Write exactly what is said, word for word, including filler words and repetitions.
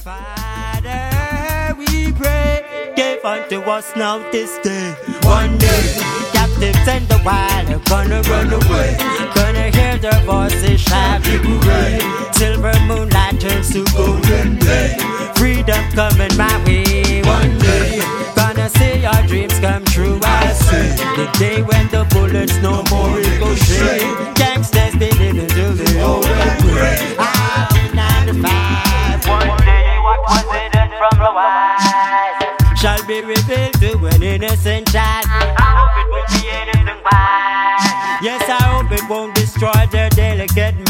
Father, we pray, give unto us now this day. One day, captives in the wild are gonna run away. Gonna hear their voices shout hooray. Silver moonlight turns to golden day. Freedom coming my way. One day, gonna see our dreams come true. I see the day when the bullets no more ricochet. Gangsters be living till they old and gray. Out nine to five. One day, what was hidden from the wise shall be revealed to an innocent child. I hope it won't be anything bad. Yes, I hope it won't destroy their delicate